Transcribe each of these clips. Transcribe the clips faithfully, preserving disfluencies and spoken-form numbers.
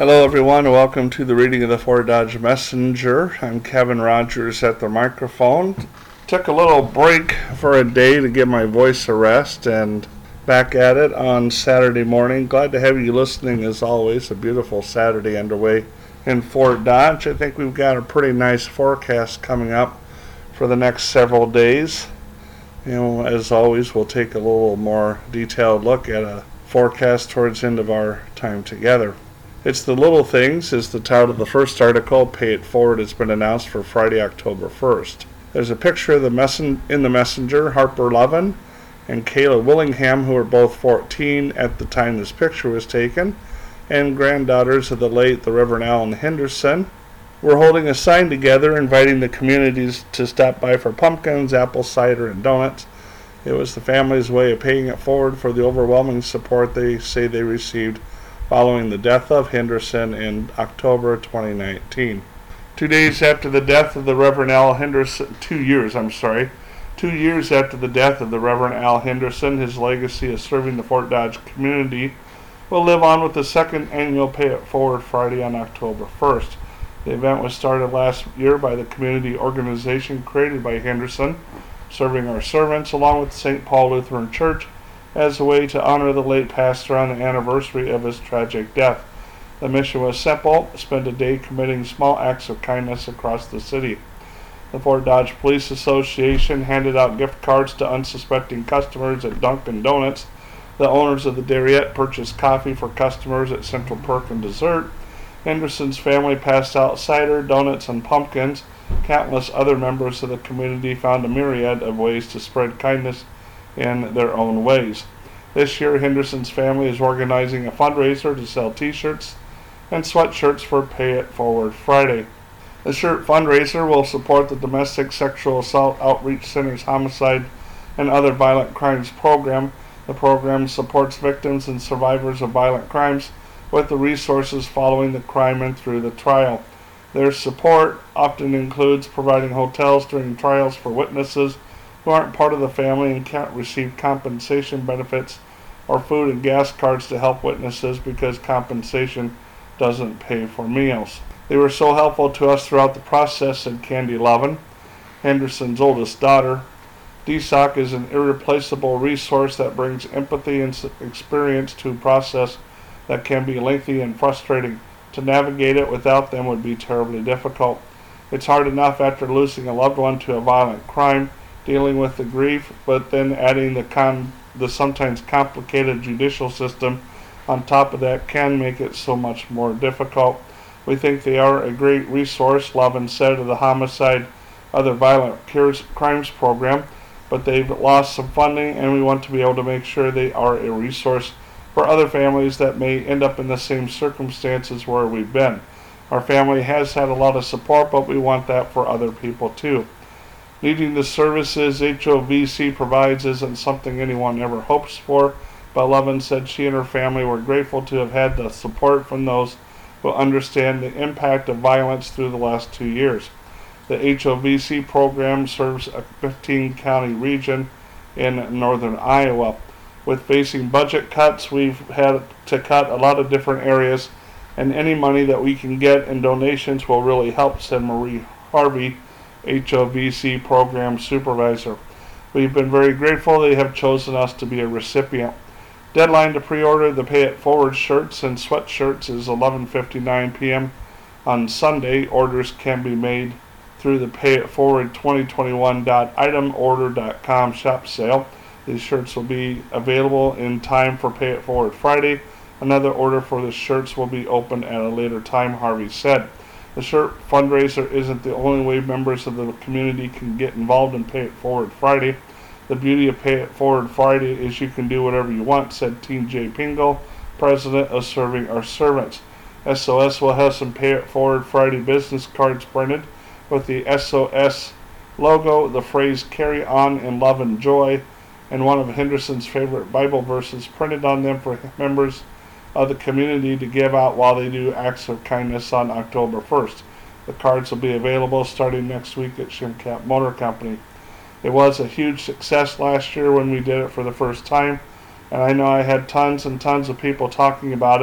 Hello everyone, welcome to the reading of the Ford Dodge Messenger. I'm Kevin Rogers at the microphone. Took a little break for a day to give my voice a rest and back at it on Saturday morning. Glad to have you listening as always. A beautiful Saturday underway in Fort Dodge. I think we've got a pretty nice forecast coming up for the next several days. You know, as always, we'll take a little more detailed look at a forecast towards the end of our time together. It's the Little Things is the title of the first article. Pay It Forward has been announced for Friday, October first. There's a picture of the messen- in the messenger, Harper Lovin and Kayla Willingham, who were both fourteen at the time this picture was taken, and granddaughters of the late the Reverend Alan Henderson. We're holding a sign together inviting the communities to stop by for pumpkins, apple cider, and donuts. It was the family's way of paying it forward for the overwhelming support they say they received following the death of Henderson in October twenty nineteen. Two days after the death of the Reverend Al Henderson, two years, I'm sorry, two years after the death of the Reverend Al Henderson, his legacy of serving the Fort Dodge community will live on with the second annual Pay It Forward Friday on October first. The event was started last year by the community organization created by Henderson, Serving Our Servants, along with Saint Paul Lutheran Church, as a way to honor the late pastor on the anniversary of his tragic death. The mission was simple: spend a day committing small acts of kindness across the city. The Fort Dodge Police Association handed out gift cards to unsuspecting customers at Dunkin' Donuts. The owners of the Dairyette purchased coffee for customers at Central Perk and Dessert. Henderson's family passed out cider, donuts, and pumpkins. Countless other members of the community found a myriad of ways to spread kindness in their own ways. This year, Henderson's family is organizing a fundraiser to sell t-shirts and sweatshirts for Pay It Forward Friday. The shirt fundraiser will support the Domestic Sexual Assault Outreach Center's Homicide and Other Violent Crimes program. The program supports victims and survivors of violent crimes with the resources following the crime and through the trial. Their support often includes providing hotels during trials for witnesses who aren't part of the family and can't receive compensation benefits, or food and gas cards to help witnesses because compensation doesn't pay for meals. They were so helpful to us throughout the process, said Candy Lovin, Henderson's oldest daughter. D S O C is an irreplaceable resource that brings empathy and experience to a process that can be lengthy and frustrating. To navigate it without them would be terribly difficult. It's hard enough after losing a loved one to a violent crime, dealing with the grief, but then adding the con the sometimes complicated judicial system on top of that can make it so much more difficult. We think they are a great resource, Lovin said of the Homicide Other Violent Crimes program, but they've lost some funding, and we want to be able to make sure they are a resource for other families that may end up in the same circumstances where we've been. Our family has had a lot of support, but we want that for other people too. Needing the services H O V C provides isn't something anyone ever hopes for, but Lovin said she and her family were grateful to have had the support from those who understand the impact of violence through the last two years. The H O V C program serves a fifteen county region in northern Iowa. With facing budget cuts, we've had to cut a lot of different areas, and any money that we can get in donations will really help, said Marie Harvey, H O V C program supervisor. We've been very grateful they have chosen us to be a recipient. Deadline to pre-order the Pay It Forward shirts and sweatshirts is eleven fifty-nine p.m. on Sunday. Orders can be made through the Pay It Forward twenty twenty-one dot item order dot com shop sale. These shirts will be available in time for Pay It Forward Friday. Another order for the shirts will be open at a later time, Harvey said. The shirt fundraiser isn't the only way members of the community can get involved in Pay It Forward Friday. The beauty of Pay It Forward Friday is you can do whatever you want, said T J Pingle, president of Serving Our Servants. S O S will have some Pay It Forward Friday business cards printed with the S O S logo, the phrase "Carry On in Love and Joy," and one of Henderson's favorite Bible verses printed on them for members of the community to give out while they do acts of kindness on October first. The cards will be available starting next week at Shimcap Motor Company. It was a huge success last year when we did it for the first time, and I know I had tons and tons of people talking about it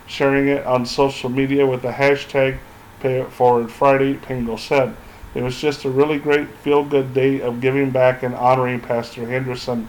sharing it on social media with the hashtag Pay It Forward Friday, Pingle said. It was just a really great feel-good day of giving back and honoring Pastor Henderson.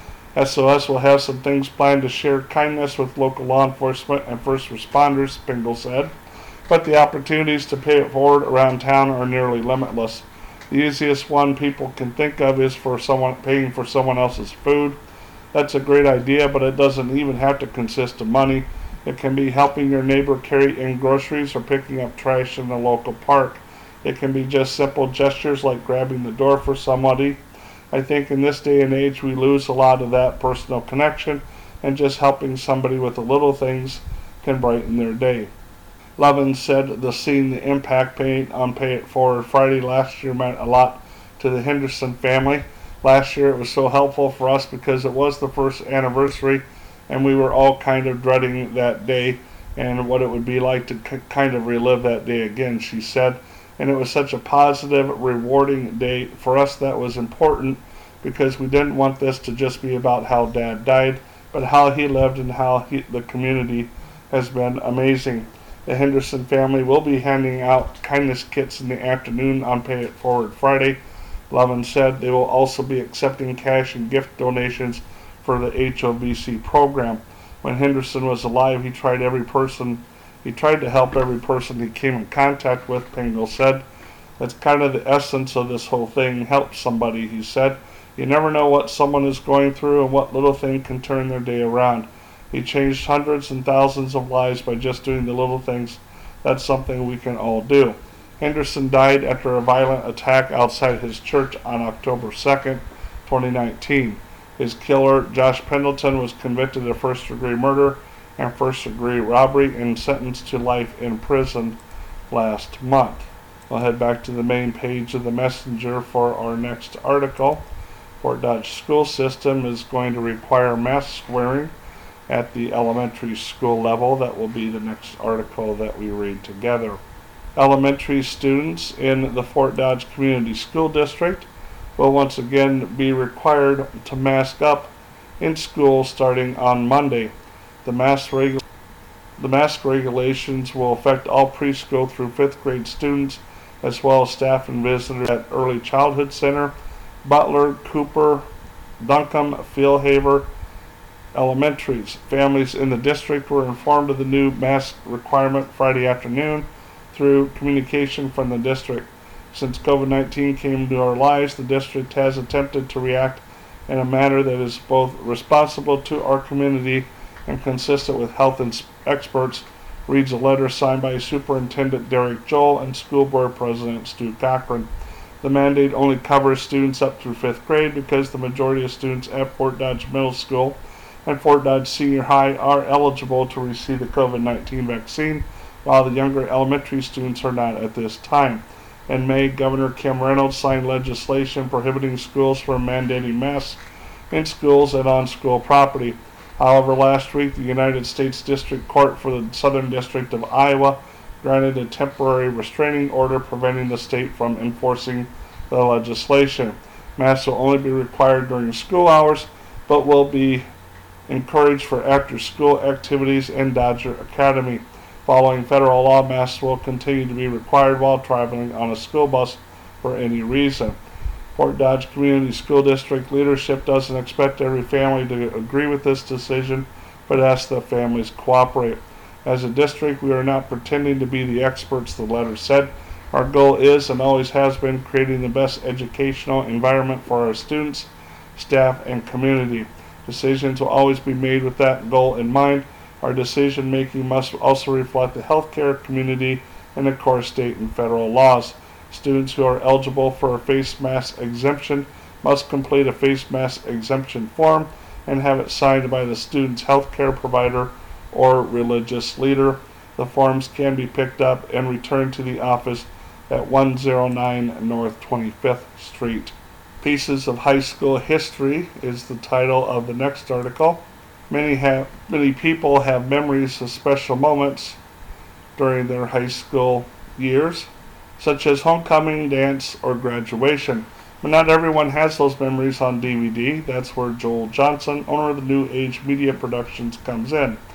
S O S will have some things planned to share kindness with local law enforcement and first responders, Pingle said, but the opportunities to pay it forward around town are nearly limitless. The easiest one people can think of is for someone paying for someone else's food. That's a great idea, but it doesn't even have to consist of money. It can be helping your neighbor carry in groceries or picking up trash in the local park. It can be just simple gestures like grabbing the door for somebody. I think in this day and age we lose a lot of that personal connection, and just helping somebody with the little things can brighten their day. Levin said the seeing the impact paid on Pay It Forward Friday last year meant a lot to the Henderson family. Last year it was so helpful for us because it was the first anniversary and we were all kind of dreading that day and what it would be like to c- kind of relive that day again, she said. And it was such a positive, rewarding day. For us that was important because we didn't want this to just be about how Dad died, but how he lived and how he, the community has been amazing. The Henderson family will be handing out kindness kits in the afternoon on Pay It Forward Friday. Levin said they will also be accepting cash and gift donations for the H O V C program. When Henderson was alive, he tried every person, he tried to help every person he came in contact with, Pingle said. That's kind of the essence of this whole thing, help somebody, he said. You never know what someone is going through and what little thing can turn their day around. He changed hundreds and thousands of lives by just doing the little things. That's something we can all do. Henderson died after a violent attack outside his church on October second, twenty nineteen. His killer, Josh Pendleton, was convicted of first-degree murder and first-degree robbery and sentenced to life in prison last month. We'll head back to the main page of the Messenger for our next article. Fort Dodge school system is going to require mask wearing at the elementary school level. That will be the next article that we read together. Elementary students in the Fort Dodge Community School District will once again be required to mask up in school starting on Monday. The mask, regu- the mask regulations will affect all preschool through fifth grade students, as well as staff and visitors at Early Childhood Center, Butler, Cooper, Duncombe, Fieldhaver Elementaries. Families in the district were informed of the new mask requirement Friday afternoon through communication from the district. Since COVID nineteen came into our lives, the district has attempted to react in a manner that is both responsible to our community and consistent with health ins- experts, reads a letter signed by Superintendent Derek Joel and School Board President Stu Cochran. The mandate only covers students up through fifth grade because the majority of students at Fort Dodge Middle School and Fort Dodge Senior High are eligible to receive the COVID nineteen vaccine, while the younger elementary students are not at this time. In May, Governor Kim Reynolds signed legislation prohibiting schools from mandating masks in schools and on school property. However, last week, the United States District Court for the Southern District of Iowa granted a temporary restraining order preventing the state from enforcing the legislation. Masks will only be required during school hours, but will be encouraged for after-school activities in Dodger Academy. Following federal law, masks will continue to be required while traveling on a school bus for any reason. Fort Dodge Community School District leadership doesn't expect every family to agree with this decision, but asks that families cooperate. As a district, we are not pretending to be the experts, the letter said. Our goal is and always has been creating the best educational environment for our students, staff, and community. Decisions will always be made with that goal in mind. Our decision making must also reflect the healthcare community and, of course, state and federal laws. Students who are eligible for a face mask exemption must complete a face mask exemption form and have it signed by the student's healthcare provider or religious leader. The forms can be picked up and returned to the office at one oh nine North twenty-fifth Street. Pieces of High School History is the title of the next article. Many have, many people have memories of special moments during their high school years, such as homecoming, dance, or graduation. But not everyone has those memories on D V D. That's where Joel Johnson, owner of the New Age Media Productions, comes in.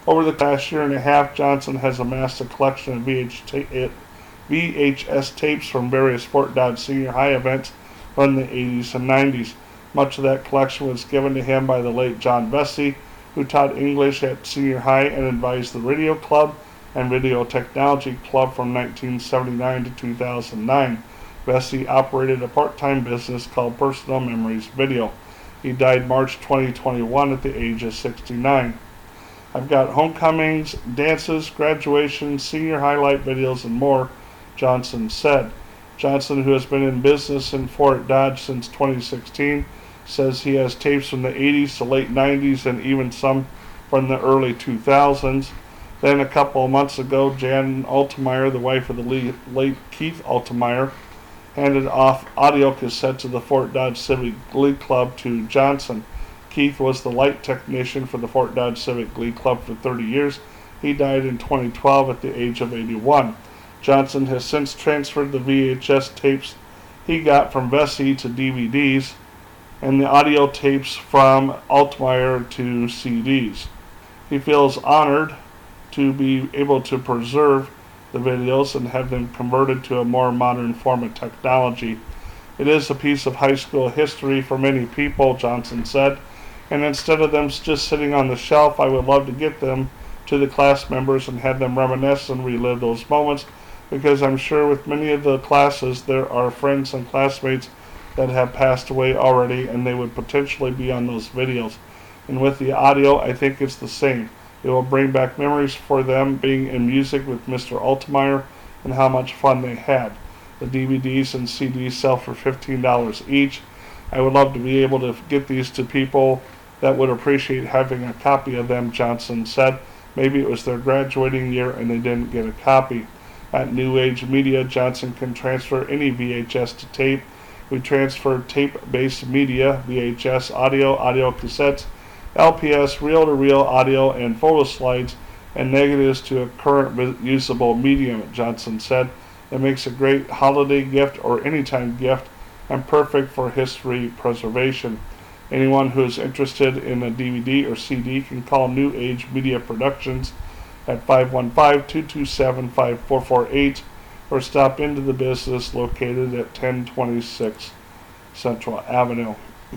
Over the past year and a half, Johnson has amassed a collection of V H S tapes from various Fort Dodge Senior High events from the eighties and nineties. Much of that collection was given to him by the late John Vesey, who taught English at Senior High and advised the Radio Club and Video Technology Club from nineteen seventy-nine to two thousand nine. Vesey operated a part-time business called Personal Memories Video. He died March twenty twenty-one at the age of sixty-nine. I've got homecomings, dances, graduations, senior highlight videos, and more, Johnson said. Johnson, who has been in business in Fort Dodge since twenty sixteen, says he has tapes from the eighties to late nineties and even some from the early two thousands. Then a couple of months ago, Jan Altemeyer, the wife of the late Keith Altemeyer, handed off audio cassettes of the Fort Dodge Civic Glee Club to Johnson. Keith was the light technician for the Fort Dodge Civic Glee Club for thirty years. He died in twenty twelve at the age of eighty-one. Johnson has since transferred the V H S tapes he got from Vesey to D V Ds and the audio tapes from Altemeyer to C Ds. He feels honored to be able to preserve the videos and have them converted to a more modern form of technology. It is a piece of high school history for many people, Johnson said, and instead of them just sitting on the shelf, I would love to get them to the class members and have them reminisce and relive those moments, because I'm sure with many of the classes there are friends and classmates that have passed away already and they would potentially be on those videos. And with the audio, I think it's the same. It will bring back memories for them being in music with Mister Altemeyer and how much fun they had. The D V Ds and C Ds sell for fifteen dollars each. I would love to be able to get these to people that would appreciate having a copy of them, Johnson said. Maybe it was their graduating year and they didn't get a copy. At New Age Media, Johnson can transfer any V H S to tape. We transfer tape-based media, V H S, audio, audio cassettes, L P S, reel-to-reel audio, and photo slides, and negatives to a current usable medium, Johnson said. It makes a great holiday gift or anytime gift and perfect for history preservation. Anyone who is interested in a D V D or C D can call New Age Media Productions at five one five, two two seven, five four four eight or stop into the business located at ten twenty-six Central Avenue.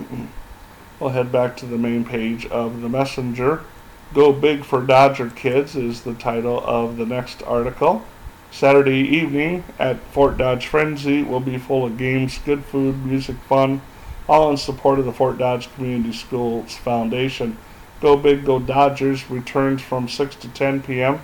We'll head back to the main page of the Messenger. Go Big for Dodger Kids is the title of the next article. Saturday evening at Fort Dodge Frenzy will be full of games, good food, music, fun, all in support of the Fort Dodge Community Schools Foundation. Go Big, Go Dodgers returns from six to ten p.m.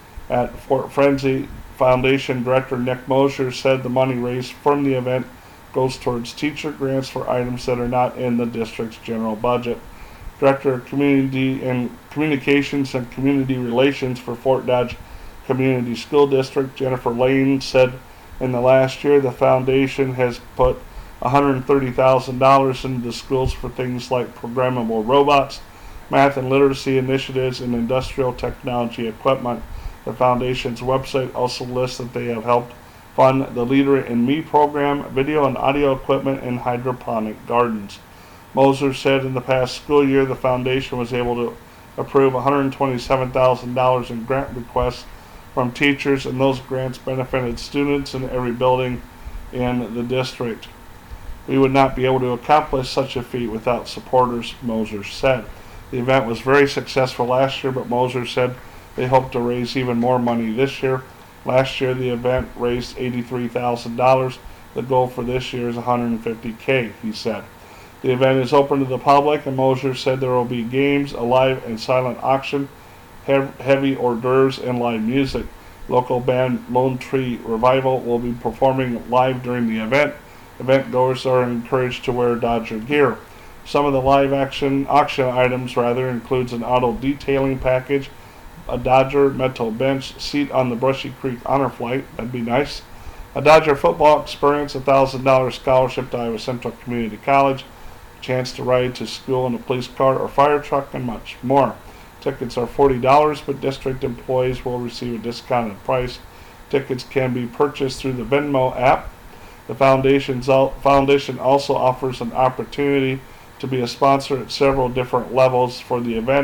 at Fort Frenzy. Foundation Director Nick Mosier said the money raised from the event goes towards teacher grants for items that are not in the district's general budget. Director of Community and Communications and Community Relations for Fort Dodge Community School District, Jennifer Lane, said in the last year the foundation has put one hundred thirty thousand dollars into the schools for things like programmable robots, math and literacy initiatives, and industrial technology equipment. The foundation's website also lists that they have helped fund the Leader in Me program, video and audio equipment, and hydroponic gardens. Moser said in the past school year the foundation was able to approve one hundred twenty-seven thousand dollars in grant requests from teachers, and those grants benefited students in every building in the district. We would not be able to accomplish such a feat without supporters, Moser said. The event was very successful last year, but Moser said they hope to raise even more money this year. Last year the event raised eighty-three thousand dollars. The goal for this year is one hundred fifty thousand dollars, he said. The event is open to the public, and Moser said there will be games, a live and silent auction, heavy hors d'oeuvres, and live music. Local band Lone Tree Revival will be performing live during the event. Event goers are encouraged to wear Dodger gear. Some of the live action auction items rather includes an auto detailing package, a Dodger metal bench, seat on the Brushy Creek Honor Flight, that'd be nice, a Dodger football experience, a one thousand dollars scholarship to Iowa Central Community College, a chance to ride to school in a police car or fire truck, and much more. Tickets are forty dollars, but district employees will receive a discounted price. Tickets can be purchased through the Venmo app. The foundation's al- foundation also offers an opportunity to be a sponsor at several different levels for the event.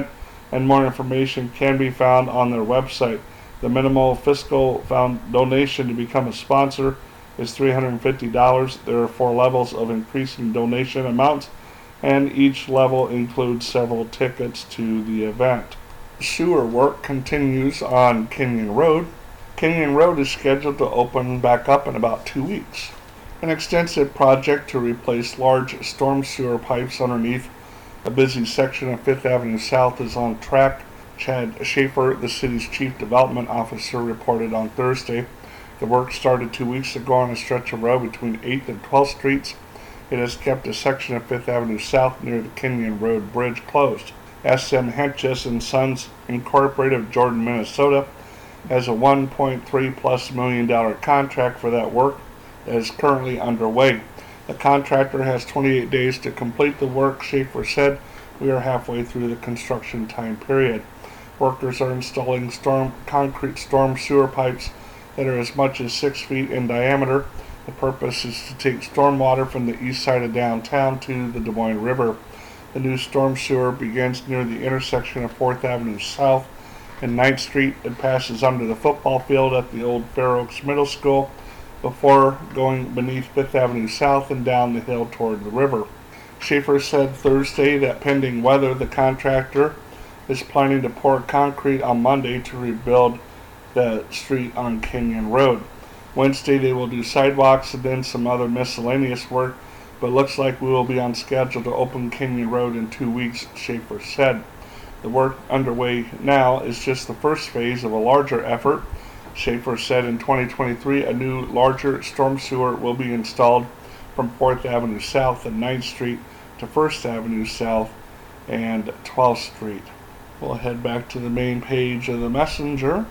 and more information can be found on their website. The minimal fiscal found donation to become a sponsor is three hundred fifty dollars. There are four levels of increasing donation amounts, and each level includes several tickets to the event. Sewer work continues on Kenyon Road. Kenyon Road is scheduled to open back up in about two weeks. An extensive project to replace large storm sewer pipes underneath a busy section of Fifth Avenue South is on track. Chad Schaefer, the city's chief development officer, reported on Thursday. The work started two weeks ago on a stretch of road between eighth and twelfth Streets. It has kept a section of Fifth Avenue South near the Kenyon Road Bridge closed. S M Henches and Sons Incorporated of Jordan, Minnesota, has a one point three plus million dollar contract for that work that is currently underway. The contractor has twenty-eight days to complete the work. Schaefer said, "We are halfway through the construction time period." Workers are installing storm concrete storm sewer pipes that are as much as six feet in diameter. The purpose is to take storm water from the east side of downtown to the Des Moines River. The new storm sewer begins near the intersection of fourth Avenue South and ninth Street. It passes under the football field at the old Fair Oaks Middle School before going beneath Fifth Avenue South and down the hill toward the river. Schaefer said Thursday that pending weather, the contractor is planning to pour concrete on Monday to rebuild the street on Kenyon Road. Wednesday they will do sidewalks and then some other miscellaneous work, but looks like we will be on schedule to open Kenyon Road in two weeks, Schaefer said. The work underway now is just the first phase of a larger effort. Schaefer said in twenty twenty-three a new, larger storm sewer will be installed from fourth Avenue South and ninth Street to first Avenue South and twelfth Street. We'll head back to the main page of the Messenger,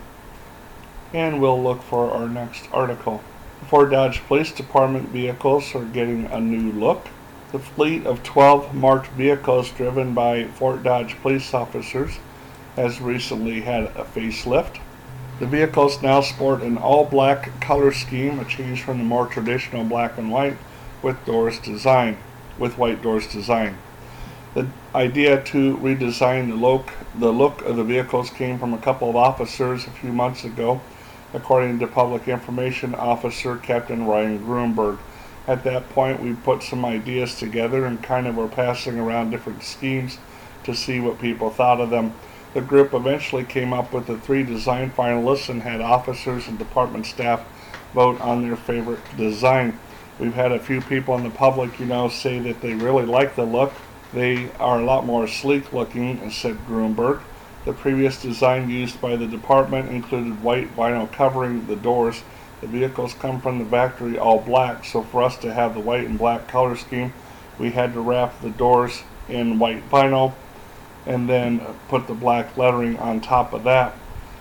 and we'll look for our next article. The Fort Dodge Police Department vehicles are getting a new look. The fleet of twelve marked vehicles driven by Fort Dodge police officers has recently had a facelift. The vehicles now sport an all-black color scheme, a change from the more traditional black and white with doors design, with white doors design. The idea to redesign the look, the look of the vehicles came from a couple of officers a few months ago, according to Public Information Officer Captain Ryan Grunberg. At that point, we put some ideas together and kind of were passing around different schemes to see what people thought of them. The group eventually came up with the three design finalists and had officers and department staff vote on their favorite design. We've had a few people in the public, you know, say that they really like the look. They are a lot more sleek looking, said Grunberg. The previous design used by the department included white vinyl covering the doors. The vehicles come from the factory all black, so for us to have the white and black color scheme, we had to wrap the doors in white vinyl and then put the black lettering on top of that.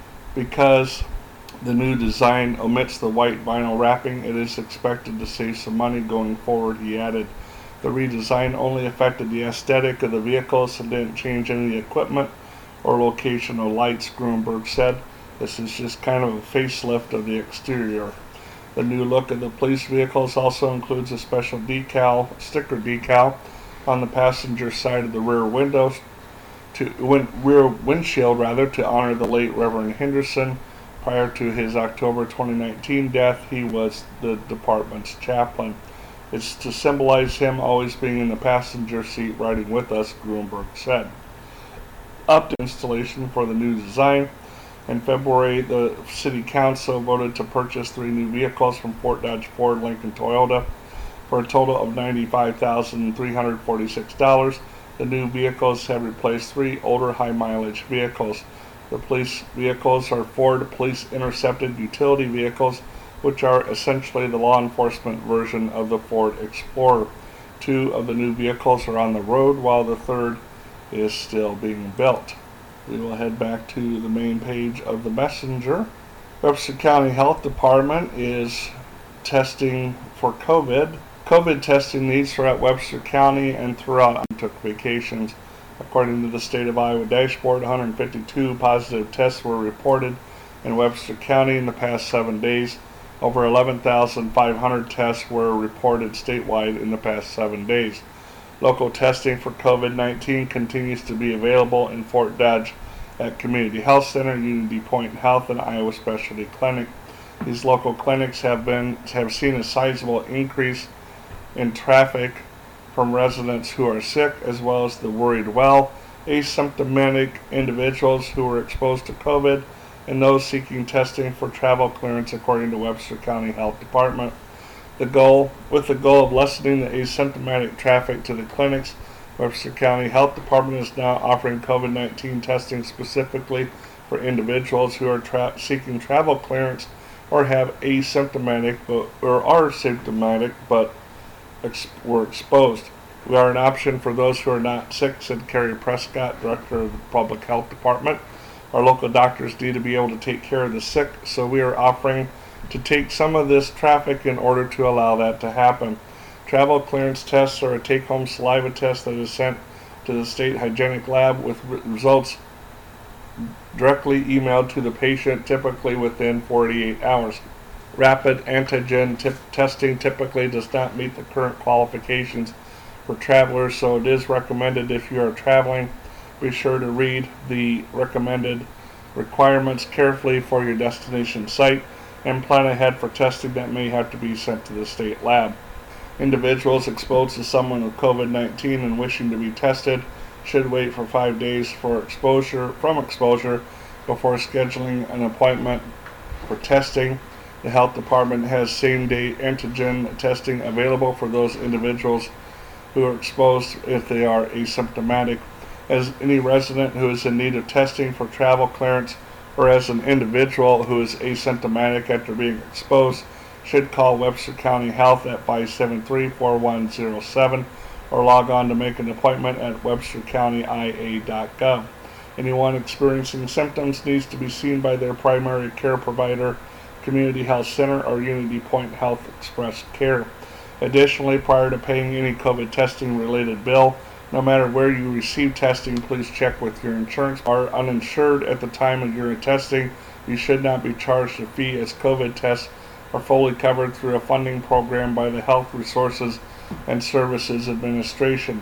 Because the new design omits the white vinyl wrapping, it is expected to save some money going forward, he added. The redesign only affected the aesthetic of the vehicles and didn't change any equipment or location of lights, Grunberg said. This is just kind of a facelift of the exterior. The new look of the police vehicles also includes a special decal, sticker decal, on the passenger side of the rear windows, to win, rear windshield rather, to honor the late Reverend Henderson. Prior to his October twenty nineteen death, he was the department's chaplain. It's to symbolize him always being in the passenger seat riding with us, Grunberg said. Up to installation for the new design. In February, the City Council voted to purchase three new vehicles from Fort Dodge Ford, Lincoln, Toyota for a total of ninety-five thousand three hundred forty-six dollars. The new vehicles have replaced three older high-mileage vehicles. The police vehicles are Ford Police Intercepted utility vehicles, which are essentially the law enforcement version of the Ford Explorer. Two of the new vehicles are on the road, while the third is still being built. We will head back to the main page of the Messenger. Webster County Health Department is testing for COVID. COVID testing needs throughout Webster County and throughout took vacations. According to the State of Iowa dashboard, one hundred fifty-two positive tests were reported in Webster County in the past seven days. Over eleven thousand five hundred tests were reported statewide in the past seven days. Local testing for COVID nineteen continues to be available in Fort Dodge, at Community Health Center, Unity Point Health, and Iowa Specialty Clinic. These local clinics have been have seen a sizable increase in traffic from residents who are sick, as well as the worried well, asymptomatic individuals who were exposed to COVID, and those seeking testing for travel clearance, according to Webster County Health Department. The goal, with the goal of lessening the asymptomatic traffic to the clinics, Webster County Health Department is now offering COVID nineteen testing specifically for individuals who are tra- seeking travel clearance or have asymptomatic but, or are symptomatic but ex- were exposed. We are an option for those who are not sick, said Carrie Prescott, Director of the Public Health Department. Our local doctors need to be able to take care of the sick, so we are offering to take some of this traffic in order to allow that to happen. Travel clearance tests are a take-home saliva test that is sent to the state hygienic lab with re- results directly emailed to the patient, typically within forty-eight hours. Rapid antigen tip testing typically does not meet the current qualifications for travelers, so it is recommended if you are traveling, be sure to read the recommended requirements carefully for your destination site and plan ahead for testing that may have to be sent to the state lab. Individuals exposed to someone with COVID nineteen and wishing to be tested should wait for five days for exposure from exposure before scheduling an appointment for testing. The health department has same-day antigen testing available for those individuals who are exposed if they are asymptomatic. As any resident who is in need of testing for travel clearance or as an individual who is asymptomatic after being exposed should call Webster County Health at five seven three, four one zero seven or log on to make an appointment at webster county I A dot gov. Anyone experiencing symptoms needs to be seen by their primary care provider, Community Health Center, or Unity Point Health Express Care. Additionally, prior to paying any COVID testing related bill, no matter where you receive testing, please check with your insurance. Are uninsured at the time of your testing, you should not be charged a fee, as COVID tests are fully covered through a funding program by the Health Resources and Services Administration.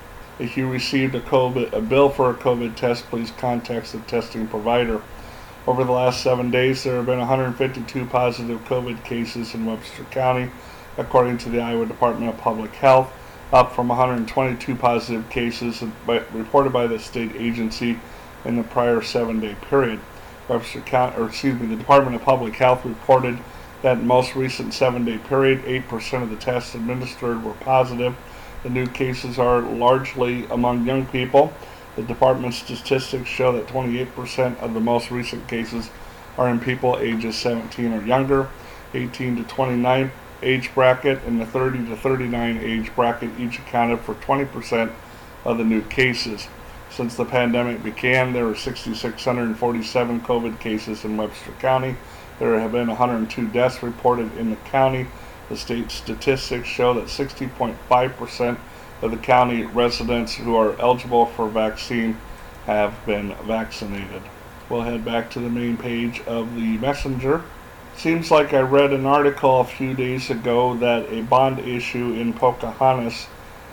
If you received a, COVID, a bill for a COVID test, please contact the testing provider. Over the last seven days, there have been one hundred fifty-two positive COVID cases in Webster County, according to the Iowa Department of Public Health, up from one hundred twenty-two positive cases reported by the state agency in the prior seven-day period. Webster County, or excuse me, the Department of Public Health reported that in the most recent seven-day period, eight percent of the tests administered were positive. The new cases are largely among young people. The department's statistics show that twenty-eight percent of the most recent cases are in people ages seventeen or younger. eighteen to twenty-nine age bracket and the thirty to thirty-nine age bracket each accounted for twenty percent of the new cases. Since the pandemic began, there were six thousand six hundred forty-seven COVID cases in Webster County. There have been one hundred two deaths reported in the county. The state statistics show that sixty point five percent of the county residents who are eligible for vaccine have been vaccinated. We'll head back to the main page of the Messenger. Seems like I read an article a few days ago that a bond issue in Pocahontas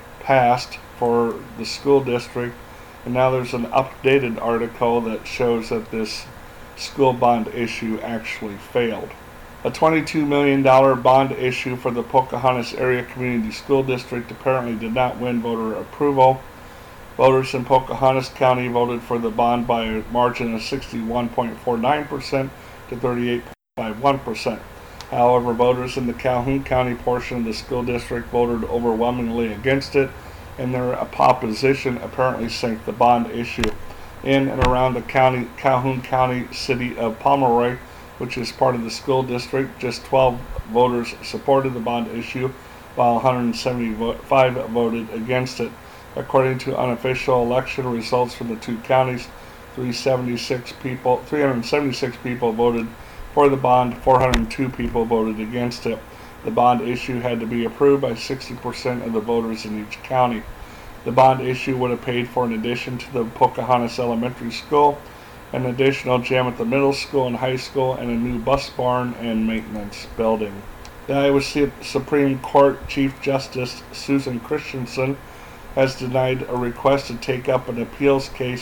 passed for the school district, and now there's an updated article that shows that this school bond issue actually failed. A twenty-two million dollars bond issue for the Pocahontas Area Community School District apparently did not win voter approval. Voters in Pocahontas County voted for the bond by a margin of sixty-one point four nine percent to thirty-eight point five one percent. However, voters in the Calhoun County portion of the school district voted overwhelmingly against it, and their opposition apparently sank the bond issue. In and around the county, Calhoun County city of Pomeroy, which is part of the school district, just twelve voters supported the bond issue, while one hundred seventy-five voted against it. According to unofficial election results from the two counties, three hundred seventy-six people, three hundred seventy-six people voted for the bond, four hundred two people voted against it. The bond issue had to be approved by sixty percent of the voters in each county. The bond issue would have paid for an addition to the Pocahontas Elementary School, an additional gym at the middle school and high school, and a new bus barn and maintenance building. The Iowa Supreme Court Chief Justice Susan Christensen has denied a request to take up an appeals case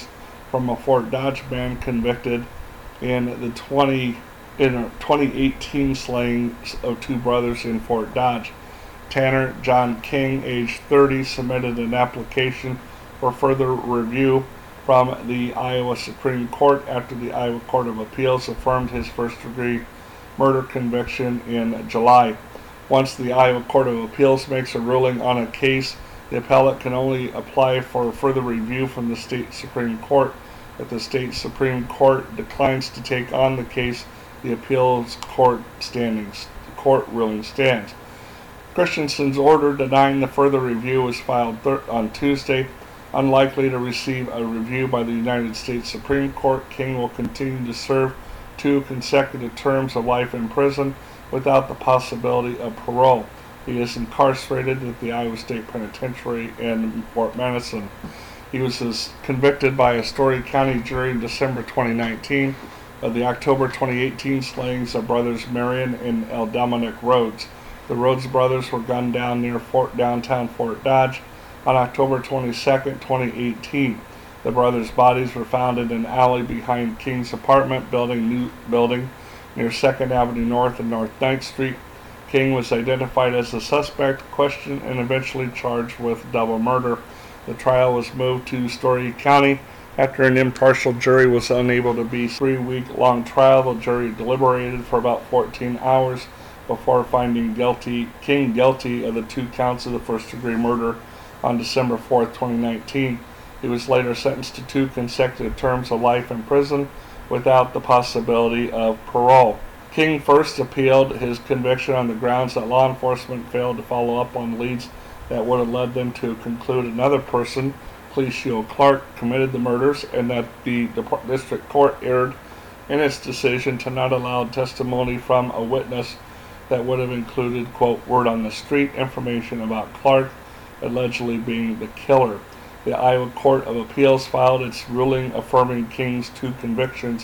from a Fort Dodge man convicted in the twenty in a twenty eighteen slaying of two brothers in Fort Dodge. Tanner John King, age thirty, submitted an application for further review from the Iowa Supreme Court after the Iowa Court of Appeals affirmed his first-degree murder conviction in July. Once the Iowa Court of Appeals makes a ruling on a case, the appellate can only apply for further review from the state Supreme Court. If the state Supreme Court declines to take on the case, the appeals court standings court ruling stands. Christensen's order denying the further review was filed thir- on Tuesday. Unlikely to receive a review by the United States Supreme Court, King will continue to serve two consecutive terms of life in prison without the possibility of parole. He is incarcerated at the Iowa State Penitentiary in Fort Madison. He was convicted by a Story County jury in December twenty nineteen of the October twenty eighteen slayings of brothers Marion and L. Dominic Rhodes. The Rhodes brothers were gunned down near Fort downtown Fort Dodge on October twenty-second, twenty eighteen. The brothers' bodies were found in an alley behind King's apartment building, new building near second Avenue North and North ninth Street. King was identified as a suspect, questioned, and eventually charged with double murder. The trial was moved to Story County after an impartial jury was unable to be a three-week-long trial. The jury deliberated for about fourteen hours before finding guilty King guilty of the two counts of the first-degree murder on December fourth, twenty nineteen. He was later sentenced to two consecutive terms of life in prison without the possibility of parole. King first appealed his conviction on the grounds that law enforcement failed to follow up on leads that would have led them to conclude another person, Felicio Clark, committed the murders, and that the district court erred in its decision to not allow testimony from a witness that would have included, quote, word on the street information about Clark allegedly being the killer. The Iowa Court of Appeals filed its ruling affirming King's two convictions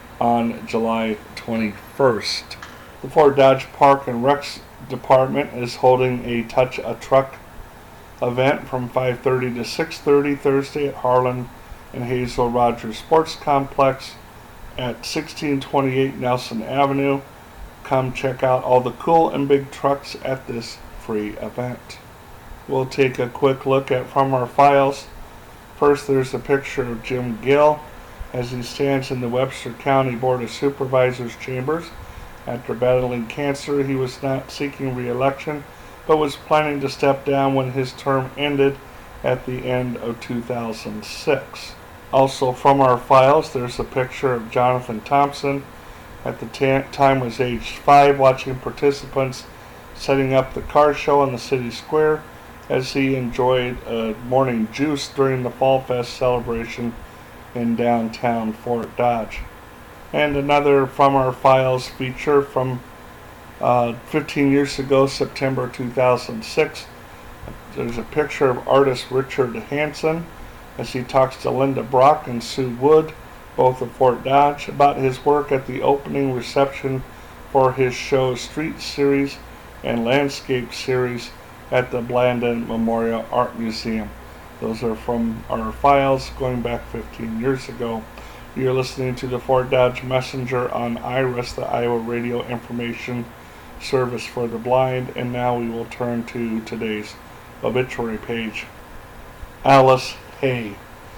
on July twenty-first. The Fort Dodge Park and Rec Department is holding a Touch a Truck event from five thirty to six thirty Thursday at Harlan and Hazel Rogers Sports Complex at sixteen twenty-eight Nelson Avenue. Come check out all the cool and big trucks at this free event. We'll take a quick look at from our files. First, there's a picture of Jim Gill as he stands in the Webster County Board of Supervisors chambers. After battling cancer, he was not seeking re-election, but was planning to step down when his term ended at the end of two thousand six. Also from our files, there's a picture of Jonathan Thompson. At the t- time was age five, watching participants setting up the car show on the city square as he enjoyed a morning juice during the Fall Fest celebration in downtown Fort Dodge. And another from our files feature from uh, fifteen years ago, September two thousand six. There's a picture of artist Richard Hansen as he talks to Linda Brock and Sue Wood, both of Fort Dodge, about his work at the opening reception for his show Street Series and Landscape Series at the Blandon Memorial Art Museum. Those are from our files going back fifteen years ago. You're listening to the Fort Dodge Messenger on I R I S, the Iowa Radio Information Service for the Blind, and now we will turn to today's obituary page. Alice Hay.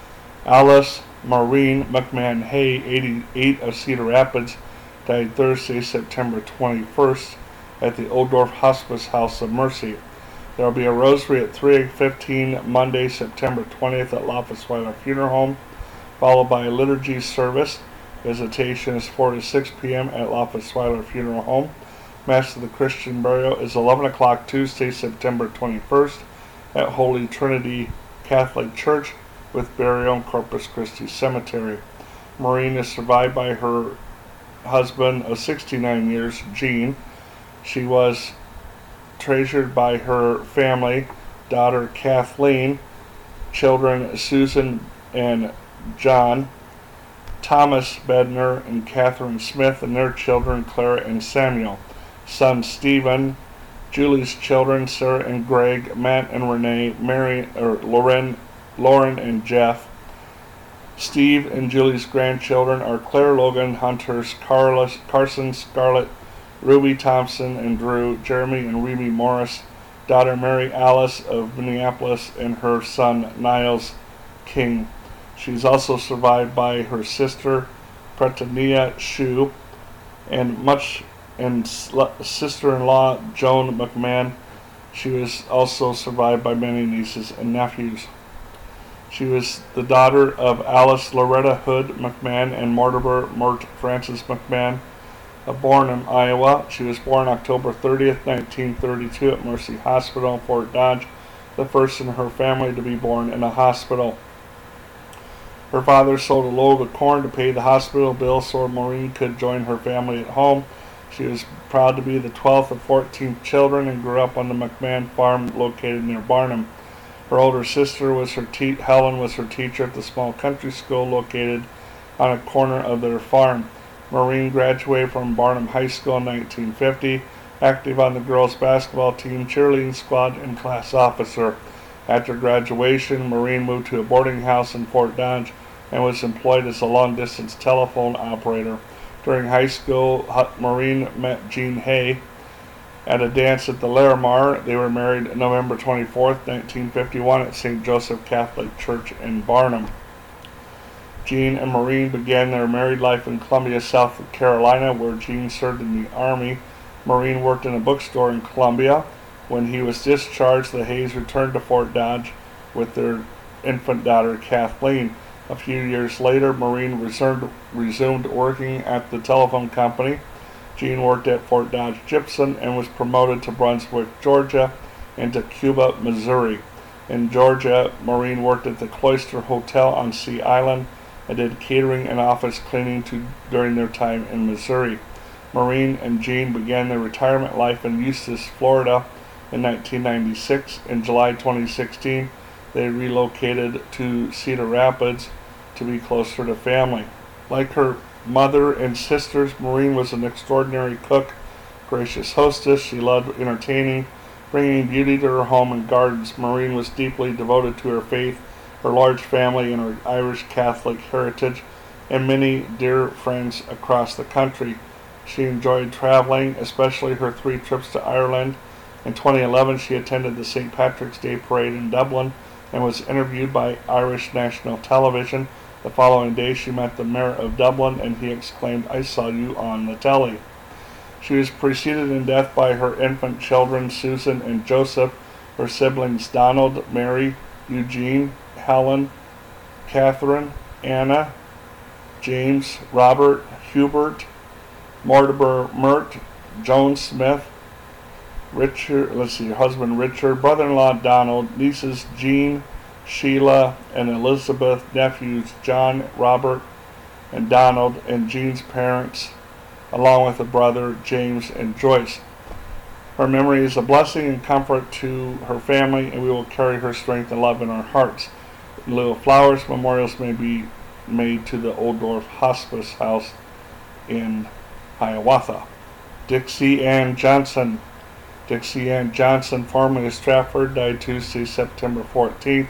Alice Maureen McMahon Hay, eighty-eight, of Cedar Rapids, died Thursday, September twenty-first at the Oldorf Hospice House of Mercy. There will be a rosary at three fifteen Monday, September twentieth at Lafayette Funeral Home, followed by a liturgy service. Visitation is four to six p.m. at Lafayette Funeral Home. Mass of the Christian Burial is eleven o'clock Tuesday, September twenty-first at Holy Trinity Catholic Church with burial in Corpus Christi Cemetery. Maureen is survived by her husband of sixty-nine years, Gene. She was treasured by her family, daughter Kathleen, children Susan and John, Thomas Bedner and Catherine Smith, and their children Clara and Samuel, son Stephen, Julie's children Sarah and Greg, Matt and Renee, Mary or Lauren, Lauren and Jeff, Steve and Julie's grandchildren are Claire Logan, Hunter, Carlos, Carson, Scarlett, Ruby Thompson and Drew, Jeremy and Remy Morris, daughter Mary Alice of Minneapolis, and her son Niles King. She's also survived by her sister Pretania Shu and much and sister-in-law Joan McMahon. She was also survived by many nieces and nephews. She was the daughter of Alice Loretta Hood McMahon and Mortimer Mert Francis McMahon, born in Iowa. She was born October thirtieth, nineteen thirty-two at Mercy Hospital in Fort Dodge, the first in her family to be born in a hospital. Her father sold a load of corn to pay the hospital bill so Maureen could join her family at home. She was proud to be the twelfth of fourteen children and grew up on the McMahon farm located near Barnum. Her older sister was her te- Helen was her teacher at the small country school located on a corner of their farm. Maureen graduated from Barnum High School in nineteen fifty, active on the girls' basketball team, cheerleading squad, and class officer. After graduation, Maureen moved to a boarding house in Fort Dodge and was employed as a long-distance telephone operator. During high school, Maureen met Jean Hay at a dance at the Larimar. They were married November twenty-fourth, nineteen fifty-one at Saint Joseph Catholic Church in Barnum. Jean and Maureen began their married life in Columbia, South Carolina, where Jean served in the Army. Maureen worked in a bookstore in Columbia. When he was discharged, the Hays returned to Fort Dodge with their infant daughter, Kathleen. A few years later, Maureen resumed, resumed working at the telephone company. Jean worked at Fort Dodge Gypsum and was promoted to Brunswick, Georgia, and to Cuba, Missouri. In Georgia, Maureen worked at the Cloister Hotel on Sea Island and did catering and office cleaning to, during their time in Missouri. Maureen and Jean began their retirement life in Eustis, Florida in nineteen ninety-six. In July twenty sixteen, they relocated to Cedar Rapids to be closer to family. Like her mother and sisters, Maureen was an extraordinary cook, gracious hostess. She loved entertaining, bringing beauty to her home and gardens. Maureen was deeply devoted to her faith, her large family, and her Irish Catholic heritage, and many dear friends across the country. She enjoyed traveling, especially her three trips to Ireland. In twenty eleven, she attended the Saint Patrick's Day Parade in Dublin and was interviewed by Irish National Television. The following day, she met the mayor of Dublin, and he exclaimed, "I saw you on the telly." She was preceded in death by her infant children, Susan and Joseph, her siblings Donald, Mary, Eugene, Helen, Catherine, Anna, James, Robert, Hubert, Mortimer Mert, Joan Smith, Richard, let's see, her husband Richard, brother-in-law Donald, nieces Jean, Sheila, and Elizabeth, nephews John, Robert, and Donald, and Jean's parents, along with a brother, James and Joyce. Her memory is a blessing and comfort to her family, and we will carry her strength and love in our hearts. In lieu of flowers, memorials may be made to the Oldorf Hospice House in Hiawatha. Dixie Ann Johnson. Dixie Ann Johnson, formerly of Stratford, died Tuesday, September fourteenth.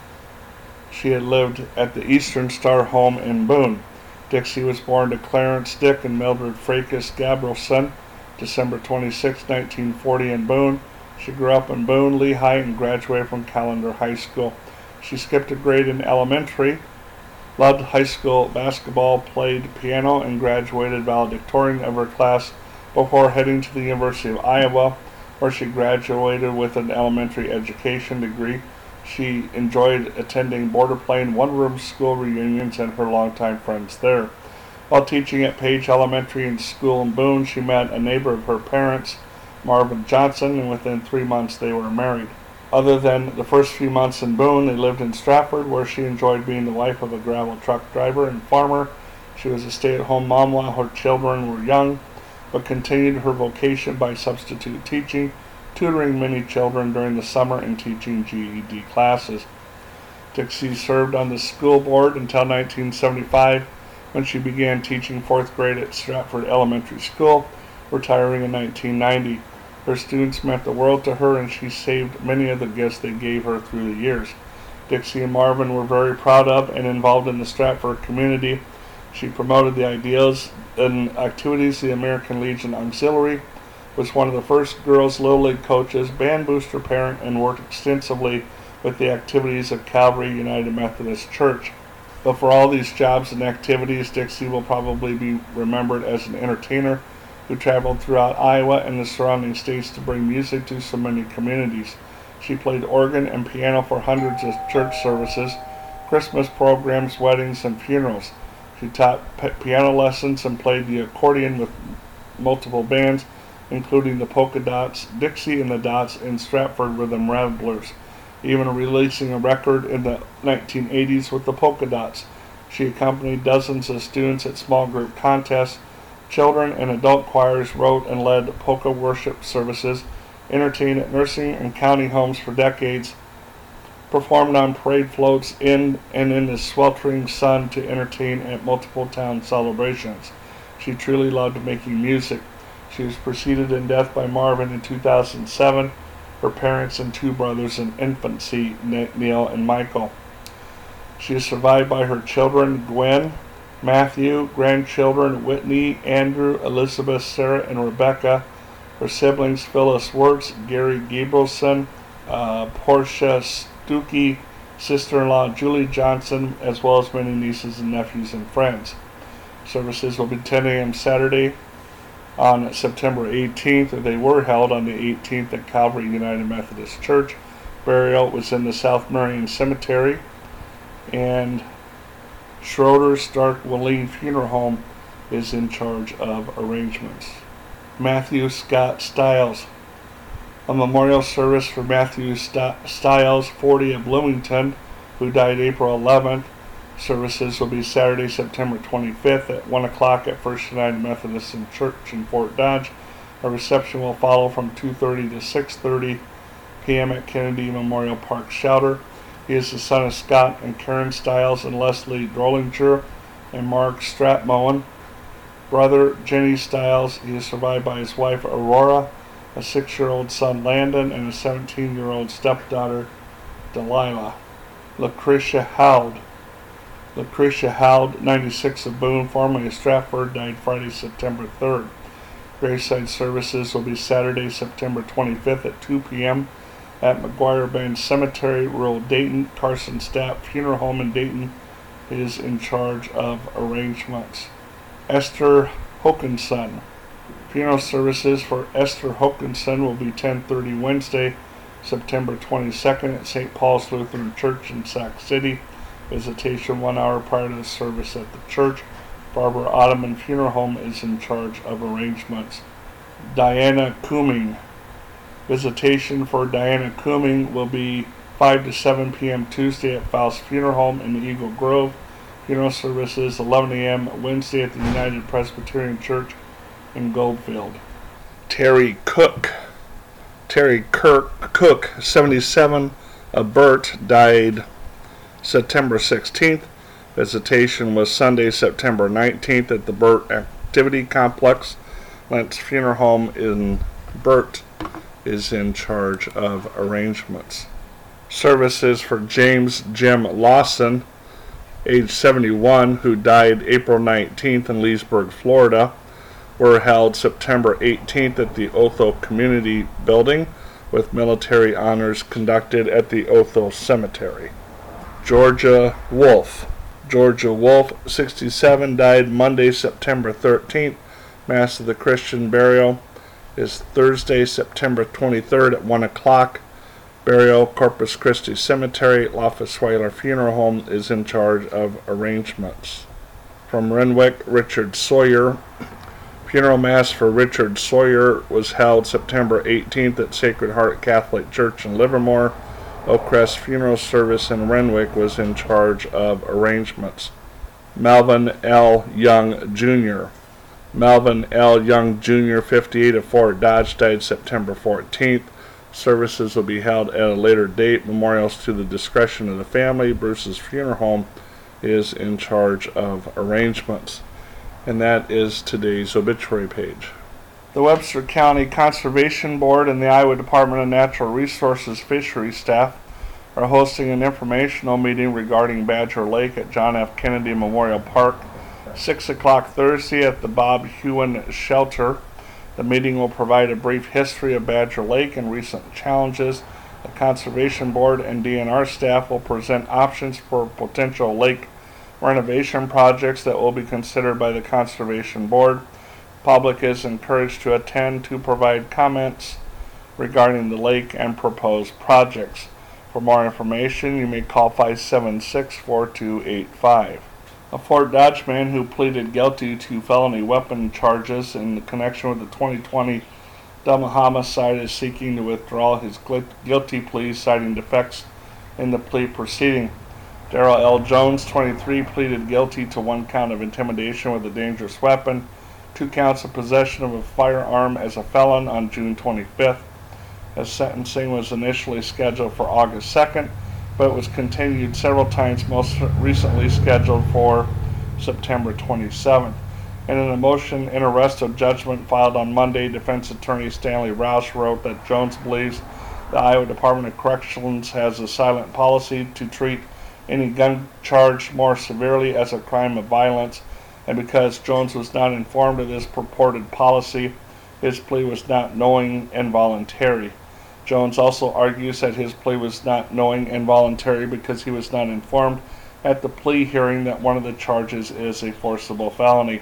She had lived at the Eastern Star home in Boone. Dixie was born to Clarence Dick and Mildred Fracas Gabrielson, December twenty-sixth, nineteen forty in Boone. She grew up in Boone, Lehigh, and graduated from Callender High School. She skipped a grade in elementary, loved high school basketball, played piano, and graduated valedictorian of her class before heading to the University of Iowa, where she graduated with an elementary education degree. She enjoyed attending border plane one-room school reunions and her longtime friends there. While teaching at Page Elementary and School in Boone, she met a neighbor of her parents, Marvin Johnson, and within three months they were married. Other than the first few months in Boone, they lived in Stratford, where she enjoyed being the wife of a gravel truck driver and farmer. She was a stay-at-home mom while her children were young, but continued her vocation by substitute teaching, tutoring many children during the summer and teaching G E D classes. Dixie served on the school board until nineteen seventy-five, when she began teaching fourth grade at Stratford Elementary School, retiring in nineteen ninety. Her students meant the world to her, and she saved many of the gifts they gave her through the years. Dixie and Marvin were very proud of and involved in the Stratford community. She promoted the ideals and activities of the American Legion Auxiliary, was one of the first girls Little League coaches, band booster parent, and worked extensively with the activities of Calvary United Methodist Church. But for all these jobs and activities, Dixie will probably be remembered as an entertainer who traveled throughout Iowa and the surrounding states to bring music to so many communities. She played organ and piano for hundreds of church services, Christmas programs, weddings, and funerals. She taught piano lessons and played the accordion with multiple bands, including the Polka Dots, Dixie and the Dots, and Stratford Rhythm Rattlers, even releasing a record in the nineteen eighties with the Polka Dots. She accompanied dozens of students at small group contests. Children and adult choirs wrote and led polka worship services, entertained at nursing and county homes for decades, performed on parade floats in and in the sweltering sun to entertain at multiple town celebrations. She truly loved making music. She was preceded in death by Marvin in two thousand seven, her parents and two brothers in infancy, Neil and Michael. She is survived by her children, Gwen, Matthew, grandchildren, Whitney, Andrew, Elizabeth, Sarah, and Rebecca, her siblings, Phyllis Wirtz, Gary Gabrielson, uh, Portia Stuckey, sister-in-law Julie Johnson, as well as many nieces and nephews and friends. Services will be ten a.m. Saturday on September eighteenth. They were held on the eighteenth at Calvary United Methodist Church. Burial was in the South Marion Cemetery, and Schroeder Stark Willeen Funeral Home is in charge of arrangements. Matthew Scott Stiles. A memorial service for Matthew St- Stiles, forty of Bloomington, who died April eleventh. Services will be Saturday, September twenty-fifth at one o'clock at First United Methodist Church in Fort Dodge. A reception will follow from two thirty to six thirty p.m. at Kennedy Memorial Park Shelter. He is the son of Scott and Karen Stiles and Leslie Drollinger and Mark Stratmoen. Brother Jenny Stiles. He is survived by his wife Aurora, a six-year-old son Landon, and a seventeen-year-old stepdaughter Delilah. Lucretia Howd. Lucretia Howd, ninety-six of Boone, formerly of Stratford, died Friday, September third. Graveside services will be Saturday, September twenty-fifth at two p.m. at McGuire Bend Cemetery, rural Dayton. Carson Stapp Funeral Home in Dayton is in charge of arrangements. Esther Hokanson. Funeral services for Esther Hokanson will be ten thirty Wednesday, September twenty-second at Saint Paul's Lutheran Church in Sac City. Visitation one hour prior to the service at the church. Barbara Ottoman Funeral Home is in charge of arrangements. Diana Cooming. Visitation for Diana Cooming will be five to seven p.m. Tuesday at Faust Funeral Home in Eagle Grove. Funeral services eleven a.m. Wednesday at the United Presbyterian Church in Goldfield. Terry Cook. Terry Kirk Cook, seventy-seven, of Burt, died September sixteenth. Visitation was Sunday, September nineteenth at the Burt Activity Complex. Lentz Funeral Home in Burt is in charge of arrangements. Services for James Jim Lawson, age seventy-one, who died April nineteenth in Leesburg, Florida, were held September eighteenth at the Otho Community Building, with military honors conducted at the Otho Cemetery. Georgia Wolf. Georgia Wolf, sixty-seven, died Monday, September thirteenth. Mass of the Christian burial is Thursday, September twenty-third at one o'clock. Burial, Corpus Christi Cemetery. Loftusweiler Funeral Home is in charge of arrangements. From Renwick, Richard Sawyer. Funeral Mass for Richard Sawyer was held September eighteenth at Sacred Heart Catholic Church in Livermore. Oakcrest Funeral Service in Renwick was in charge of arrangements. Melvin L. Young, Junior Melvin L. Young, Junior, fifty-eight, of Fort Dodge, died September fourteenth. Services will be held at a later date. Memorials to the discretion of the family. Bruce's Funeral Home is in charge of arrangements. And that is today's obituary page. The Webster County Conservation Board and the Iowa Department of Natural Resources fishery staff are hosting an informational meeting regarding Badger Lake at John F. Kennedy Memorial Park, six o'clock Thursday at the Bob Hewen Shelter. The meeting will provide a brief history of Badger Lake and recent challenges. The Conservation Board and D N R staff will present options for potential lake renovation projects that will be considered by the Conservation Board. Public is encouraged to attend to provide comments regarding the lake and proposed projects. For more information, you may call five seven six, four two eight five. A Fort Dodge man who pleaded guilty to felony weapon charges in connection with the twenty twenty double homicide is seeking to withdraw his guilty plea, citing defects in the plea proceeding. Darrell L. Jones, twenty-three, pleaded guilty to one count of intimidation with a dangerous weapon, two counts of possession of a firearm as a felon on June twenty-fifth. His sentencing was initially scheduled for August second, but was continued several times, most recently scheduled for September twenty-seventh. And in a motion in arrest of judgment filed on Monday, defense attorney Stanley Roush wrote that Jones believes the Iowa Department of Corrections has a silent policy to treat any gun charge more severely as a crime of violence, and because Jones was not informed of this purported policy, his plea was not knowing and voluntary. Jones also argues that his plea was not knowing and voluntary because he was not informed at the plea hearing that one of the charges is a forcible felony.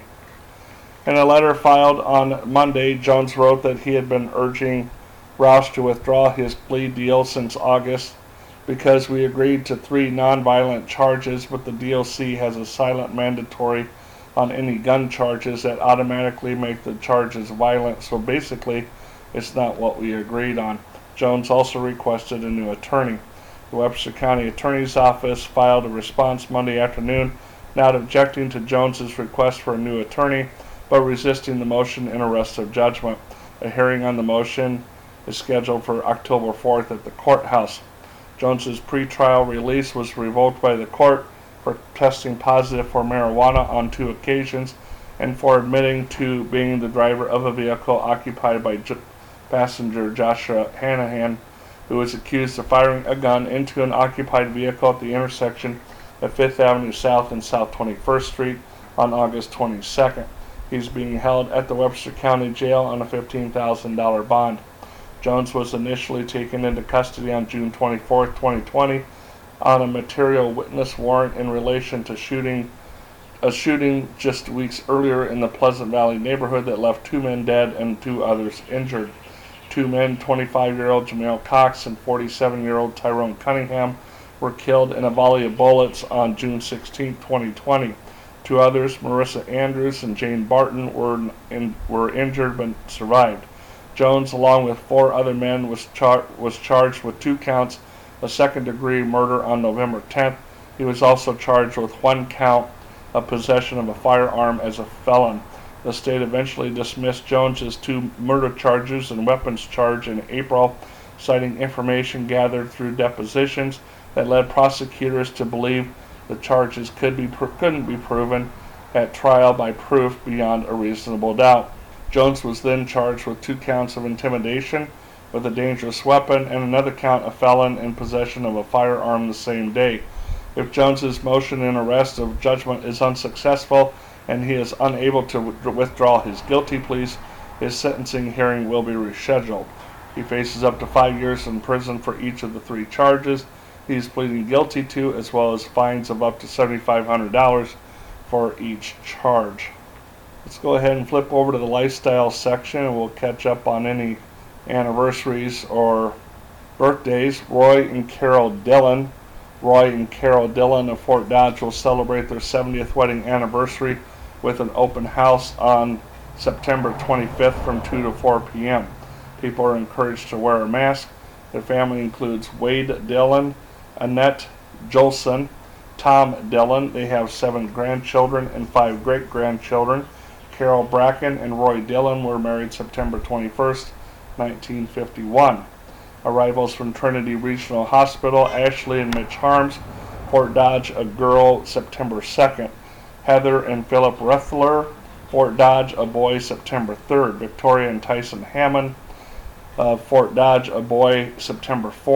In a letter filed on Monday, Jones wrote that he had been urging Roush to withdraw his plea deal since August because we agreed to three nonviolent charges, but the D O C has a silent mandatory on any gun charges that automatically make the charges violent, so basically it's not what we agreed on. Jones also requested a new attorney. The Webster County Attorney's Office filed a response Monday afternoon, not objecting to Jones's request for a new attorney, but resisting the motion in arrest of judgment. A hearing on the motion is scheduled for October fourth at the courthouse. Jones's pretrial release was revoked by the court for testing positive for marijuana on two occasions and for admitting to being the driver of a vehicle occupied by J- passenger Joshua Hanahan, who was accused of firing a gun into an occupied vehicle at the intersection of Fifth Avenue South and South twenty-first Street on August twenty-second. He's being held at the Webster County Jail on a fifteen thousand dollars bond. Jones was initially taken into custody on June twenty-fourth, twenty twenty on a material witness warrant in relation to shooting a shooting just weeks earlier in the Pleasant Valley neighborhood that left two men dead and two others injured. Two men, twenty-five-year-old Jamel Cox and forty-seven-year-old Tyrone Cunningham, were killed in a volley of bullets on June sixteenth, twenty twenty. Two others, Marissa Andrews and Jane Barton, were in, were injured but survived. Jones, along with four other men, was, char- was charged with two counts of second-degree murder on November tenth. He was also charged with one count of possession of a firearm as a felon. The state eventually dismissed Jones's two murder charges and weapons charge in April, citing information gathered through depositions that led prosecutors to believe the charges could be couldn't be proven at trial by proof beyond a reasonable doubt. Jones was then charged with two counts of intimidation with a dangerous weapon and another count of felon in possession of a firearm the same day. If Jones's motion in arrest of judgment is unsuccessful and he is unable to withdraw his guilty pleas, his sentencing hearing will be rescheduled. He faces up to five years in prison for each of the three charges he is pleading guilty to, as well as fines of up to seven thousand five hundred dollars for each charge. Let's go ahead and flip over to the lifestyle section and we'll catch up on any anniversaries or birthdays. Roy and Carol Dillon. Roy and Carol Dillon of Fort Dodge will celebrate their seventieth wedding anniversary with an open house on September twenty-fifth from two to four p.m. People are encouraged to wear a mask. Their family includes Wade Dillon, Annette Jolson, Tom Dillon. They have seven grandchildren and five great-grandchildren. Carol Bracken and Roy Dillon were married September twenty-first, nineteen fifty-one. Arrivals from Trinity Regional Hospital, Ashley and Mitch Harms. Fort Dodge, a girl, September second. Heather and Philip Rethler. Fort Dodge, a boy, September third. Victoria and Tyson Hammond. Uh, Fort Dodge, a boy, September fourth.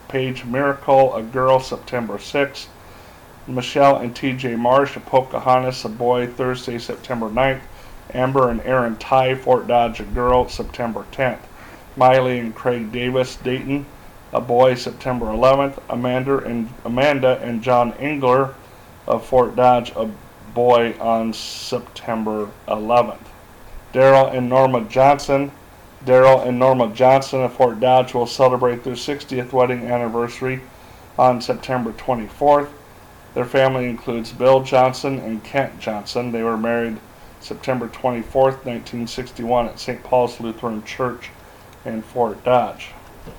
Paige Miracle, a girl, September sixth. Michelle and T J Marsh of Pocahontas, a boy, Thursday, September ninth. Amber and Aaron Ty, Fort Dodge, a girl, September tenth. Miley and Craig Davis, Dayton, a boy, September eleventh. Amanda and Amanda and John Engler of Fort Dodge, a boy, on September eleventh. Daryl and Norma Johnson. Daryl and Norma Johnson of Fort Dodge will celebrate their sixtieth wedding anniversary on September twenty-fourth. Their family includes Bill Johnson and Kent Johnson. They were married September twenty-fourth, nineteen sixty-one at Saint Paul's Lutheran Church in Fort Dodge.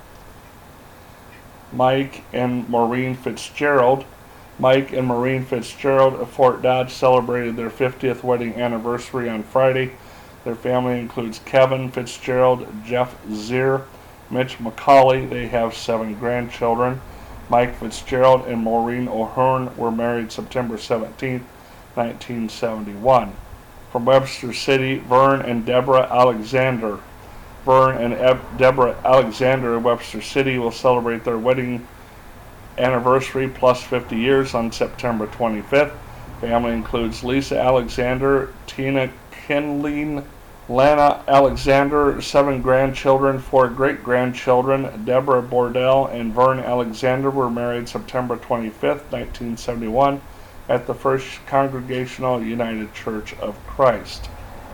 Mike and Maureen Fitzgerald. Mike and Maureen Fitzgerald of Fort Dodge celebrated their fiftieth wedding anniversary on Friday. Their family includes Kevin Fitzgerald, Jeff Zier, Mitch McCauley. They have seven grandchildren. Mike Fitzgerald and Maureen O'Hearn were married September seventeenth, nineteen seventy-one. From Webster City, Vern and Deborah Alexander. Vern and Eb- Deborah Alexander of Webster City will celebrate their wedding anniversary plus fifty years on September twenty-fifth. Family includes Lisa Alexander, Tina Kinleen, Lana Alexander, seven grandchildren, four great-grandchildren. Deborah Bordell and Vern Alexander were married September twenty-fifth, nineteen seventy-one at the First Congregational United Church of Christ.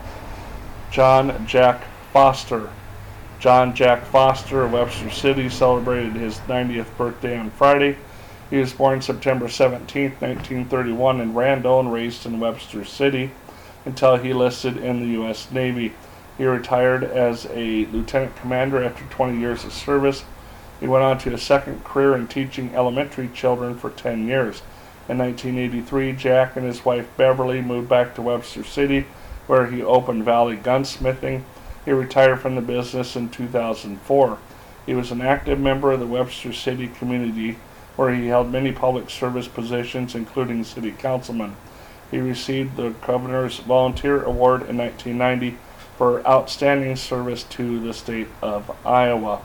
John Jack Foster. John Jack Foster of Webster City celebrated his ninetieth birthday on Friday. He was born September seventeenth, nineteen thirty-one in Randall and raised in Webster City until he enlisted in the U S Navy. He retired as a lieutenant commander after twenty years of service. He went on to a second career in teaching elementary children for ten years. In nineteen eighty-three, Jack and his wife Beverly moved back to Webster City, where he opened Valley Gunsmithing. He retired from the business in two thousand four. He was an active member of the Webster City community, where he held many public service positions, including city councilman. He received the Governor's Volunteer Award in nineteen ninety for outstanding service to the state of Iowa.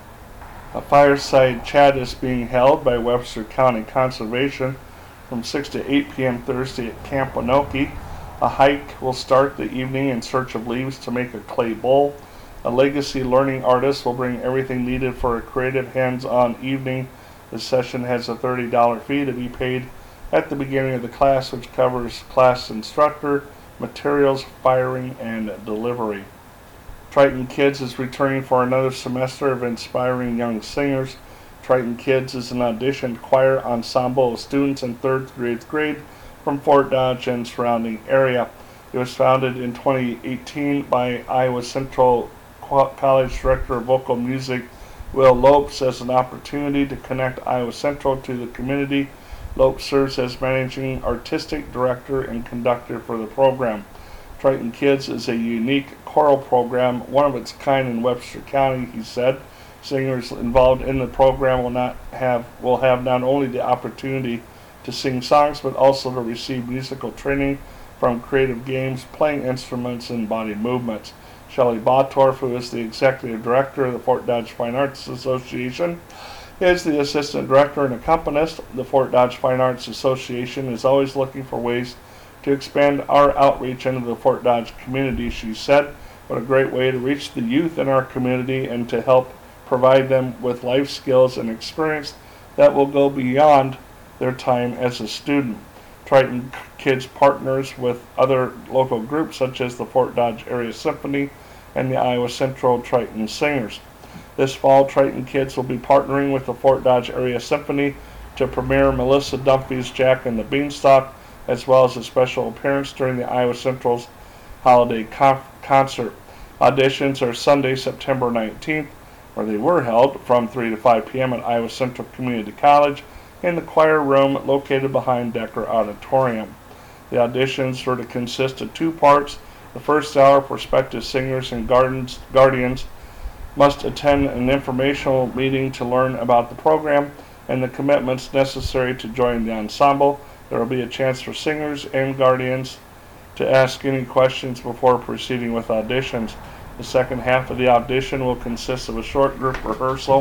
A fireside chat is being held by Webster County Conservation from six to eight p m Thursday at Camp Winoki. A hike will start the evening in search of leaves to make a clay bowl. A legacy learning artist will bring everything needed for a creative hands-on evening. The session has a thirty dollar fee to be paid at the beginning of the class, which covers class instructor, materials, firing, and delivery. Triton Kids is returning for another semester of inspiring young singers. Triton Kids is an auditioned choir ensemble of students in third through eighth grade from Fort Dodge and surrounding area. It was founded in twenty eighteen by Iowa Central College Director of Vocal Music Will Lopes as an opportunity to connect Iowa Central to the community. Lopes serves as managing artistic director and conductor for the program. Triton Kids is a unique choral program, one of its kind in Webster County, he said. Singers involved in the program will not have will have not only the opportunity to sing songs, but also to receive musical training from creative games, playing instruments, and body movements. Shelley Bottorff, who is the executive director of the Fort Dodge Fine Arts Association, is the assistant director and accompanist. The Fort Dodge Fine Arts Association is always looking for ways to expand our outreach into the Fort Dodge community, she said. What a great way to reach the youth in our community and to help provide them with life skills and experience that will go beyond their time as a student. Triton Kids partners with other local groups such as the Fort Dodge Area Symphony and the Iowa Central Triton Singers. This fall, Triton Kids will be partnering with the Fort Dodge Area Symphony to premiere Melissa Dunphy's Jack and the Beanstalk, as well as a special appearance during the Iowa Central's holiday con- concert. Auditions are Sunday, September nineteenth, where they were held from three to five p m at Iowa Central Community College in the choir room located behind Decker Auditorium. The auditions were to consist of two parts. The first hour, prospective singers and gardens, guardians must attend an informational meeting to learn about the program and the commitments necessary to join the ensemble. There will be a chance for singers and guardians to ask any questions before proceeding with auditions. The second half of the audition will consist of a short group rehearsal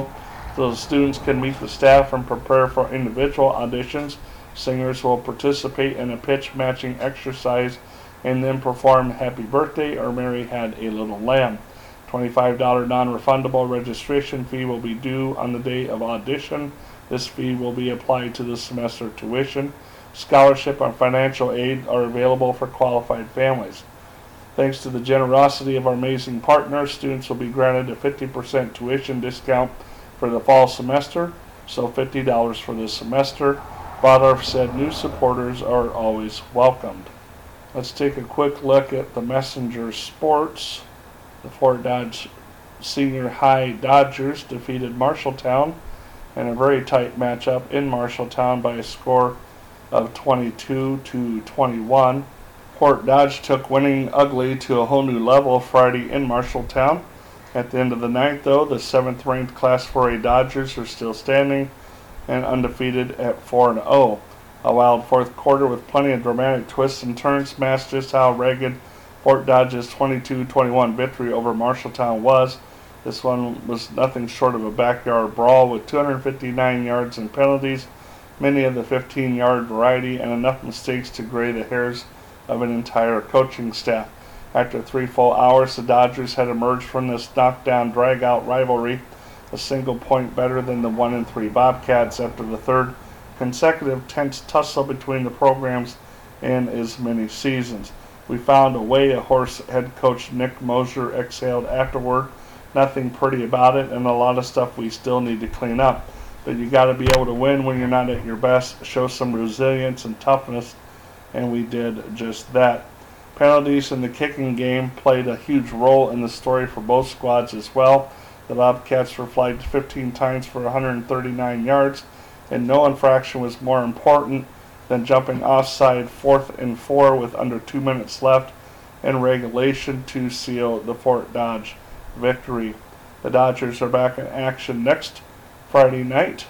so the students can meet the staff and prepare for individual auditions. Singers will participate in a pitch matching exercise and then perform Happy Birthday or Mary Had a Little Lamb. twenty-five dollars non-refundable registration fee will be due on the day of audition. This fee will be applied to the semester tuition. Scholarship and financial aid are available for qualified families. Thanks to the generosity of our amazing partners, students will be granted a fifty percent tuition discount for the fall semester, so fifty dollars for the semester. Bottorff said new supporters are always welcomed. Let's take a quick look at the Messenger sports. The Fort Dodge Senior High Dodgers defeated Marshalltown in a very tight matchup in Marshalltown by a score of twenty-two to twenty-one. Fort Dodge took winning ugly to a whole new level Friday in Marshalltown. At the end of the ninth, though, the seventh ranked Class four A Dodgers are still standing and undefeated at four and oh. A wild fourth quarter with plenty of dramatic twists and turns masked just how ragged Fort Dodge's twenty-two twenty-one victory over Marshalltown was. This one was nothing short of a backyard brawl with two hundred fifty-nine yards and penalties, many of the fifteen-yard variety, and enough mistakes to gray the hairs of an entire coaching staff. After three full hours, the Dodgers had emerged from this knockdown, drag-out rivalry a single point better than the one and three Bobcats after the third consecutive tense tussle between the programs in as many seasons. We found a way, a hoarse head coach Nick Mosier exhaled afterward. Nothing pretty about it, and a lot of stuff we still need to clean up. But you got to be able to win when you're not at your best, show some resilience and toughness, and we did just that. Penalties in the kicking game played a huge role in the story for both squads as well. The Bobcats were flagged fifteen times for one hundred thirty-nine yards, and no infraction was more important than jumping offside fourth and four with under two minutes left in regulation to seal the Fort Dodge victory. The Dodgers are back in action next Friday night,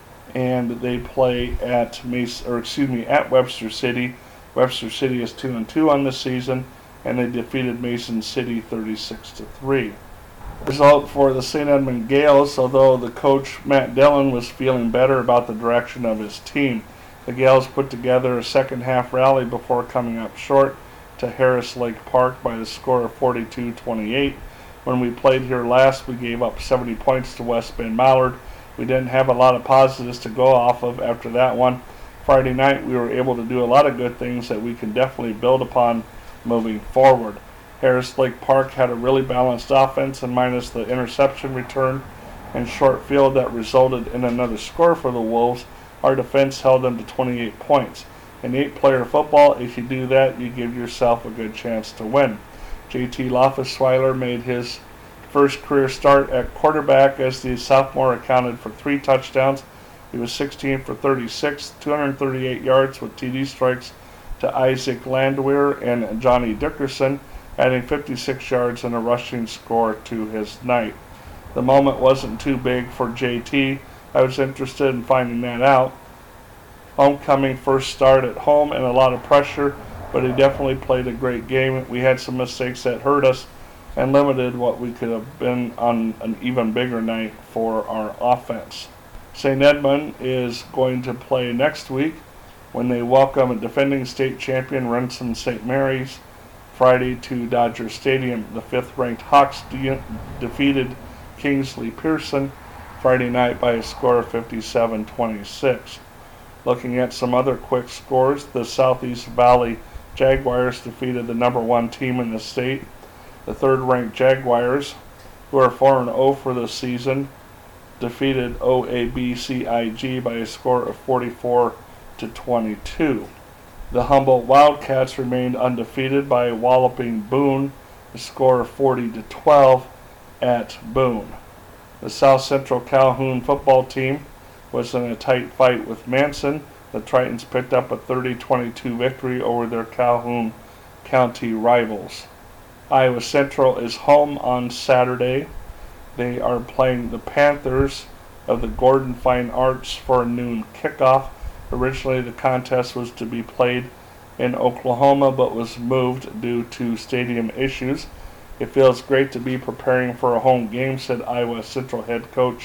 and they play at Mace, or excuse me, at Webster City. Webster City is two and two on the season, and they defeated Mason City thirty-six to three. Result for the Saint Edmund Gales, although the coach Matt Dillon was feeling better about the direction of his team. The Gales put together a second half rally before coming up short to Harris Lake Park by the score of forty-two twenty-eight. When we played here last, we gave up seventy points to West Bend Mallard. We didn't have a lot of positives to go off of after that one. Friday night, we were able to do a lot of good things that we can definitely build upon moving forward. Harris Lake Park had a really balanced offense, and minus the interception return and short field that resulted in another score for the Wolves, our defense held them to twenty-eight points. In eight-player football, if you do that, you give yourself a good chance to win. J T Loffesweiler made his first career start at quarterback as the sophomore accounted for three touchdowns. He was sixteen for thirty-six, two hundred thirty-eight yards with T D strikes to Isaac Landwehr and Johnny Dickerson, adding fifty-six yards and a rushing score to his night. The moment wasn't too big for J T. I was interested in finding that out. Homecoming first start at home and a lot of pressure, but he definitely played a great game. We had some mistakes that hurt us and limited what we could have been on an even bigger night for our offense. Saint Edmund is going to play next week when they welcome a defending state champion Renton Saint Mary's Friday to Dodger Stadium. The fifth-ranked Hawks de- defeated Kingsley Pearson Friday night by a score of fifty-seven twenty-six. Looking at some other quick scores, the Southeast Valley Jaguars defeated the number one team in the state. The third-ranked Jaguars, who are four and oh for the season, defeated O A B C I G by a score of forty-four to twenty-two. The Humboldt Wildcats remained undefeated by walloping Boone, a score of forty to twelve at Boone. The South Central Calhoun football team was in a tight fight with Manson. The Tritons picked up a thirty twenty-two victory over their Calhoun County rivals. Iowa Central is home on Saturday. They are playing the Panthers of the Gordon Fine Arts for a noon kickoff. Originally, the contest was to be played in Oklahoma, but was moved due to stadium issues. It feels great to be preparing for a home game, said Iowa Central head coach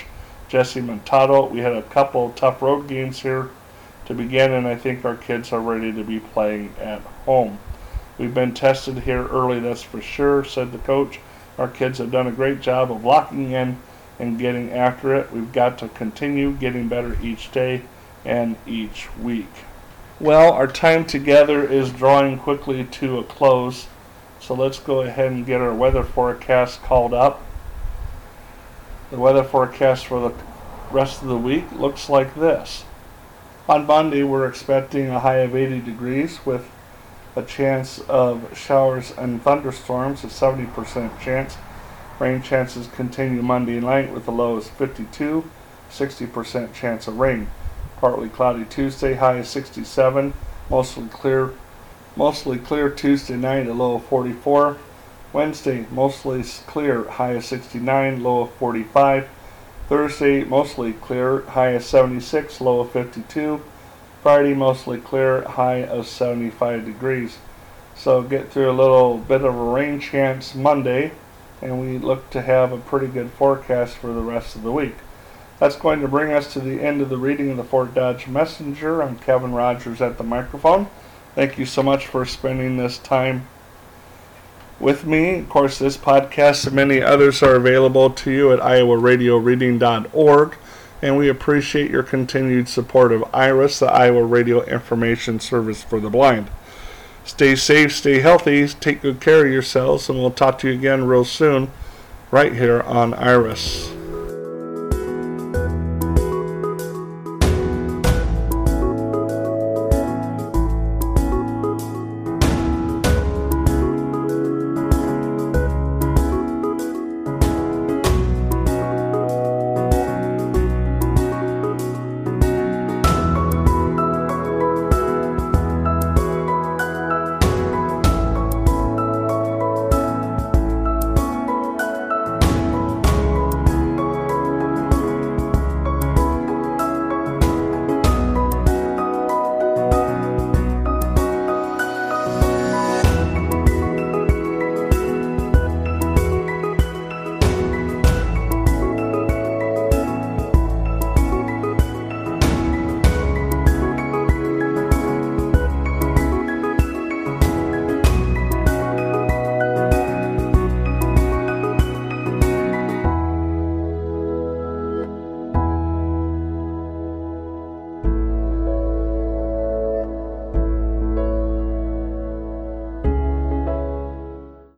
Jesse Montado. We had a couple tough road games here to begin, and I think our kids are ready to be playing at home. We've been tested here early, that's for sure, said the coach. Our kids have done a great job of locking in and getting after it. We've got to continue getting better each day and each week. Well, our time together is drawing quickly to a close, so let's go ahead and get our weather forecast called up. The weather forecast for the rest of the week looks like this. On Monday, we're expecting a high of eighty degrees with a chance of showers and thunderstorms, a seventy percent chance. Rain chances continue Monday night with a low of fifty-two, sixty percent chance of rain. Partly cloudy Tuesday, high of sixty-seven, mostly clear, mostly clear Tuesday night, a low of forty-four. Wednesday, mostly clear, high of sixty-nine, low of forty-five. Thursday, mostly clear, high of seventy-six, low of fifty-two. Friday, mostly clear, high of seventy-five degrees. So get through a little bit of a rain chance Monday, and we look to have a pretty good forecast for the rest of the week. That's going to bring us to the end of the reading of the Fort Dodge Messenger. I'm Kevin Rogers at the microphone. Thank you so much for spending this time with me. Of course, this podcast and many others are available to you at iowa radio reading dot org, and we appreciate your continued support of IRIS, the Iowa Radio Information Service for the Blind. Stay safe, stay healthy, take good care of yourselves, and we'll talk to you again real soon right here on IRIS.